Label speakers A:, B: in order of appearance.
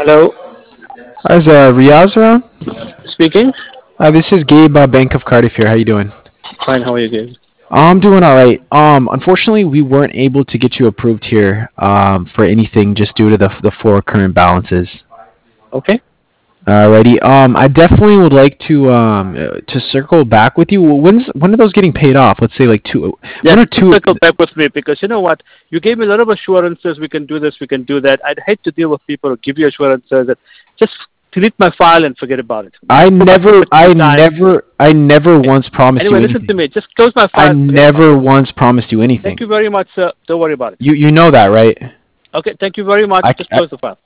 A: Hello,
B: How's Riaz around?
A: speaking.
B: This is Gabe, Bank of Cardiff here. How you doing?
A: Fine, how are you doing?
B: I'm doing all right. Unfortunately, we weren't able to get you approved here for anything just due to the four current balances.
A: Okay.
B: Alrighty. I definitely would like to circle back with you. When are those getting paid off? Let's say like two,
A: Yes,
B: one or
A: just
B: two.
A: circle back with me because you know what? You gave me a lot of assurances. We can do this. We can do that. I'd hate to deal with people who give you assurances that just delete my file and forget about it. This
B: I
A: is too much
B: never, I
A: your time.
B: never, I never
A: Okay.
B: once promised you
A: Anyway, listen to
B: anything.
A: me. Just close my
B: I
A: file. Forget about it.
B: never once promised you
A: Thank
B: anything.
A: you very much, sir. Don't worry about it.
B: You know that, right?
A: Okay. Thank you very much.
B: I,
A: Just
B: I
A: close the file.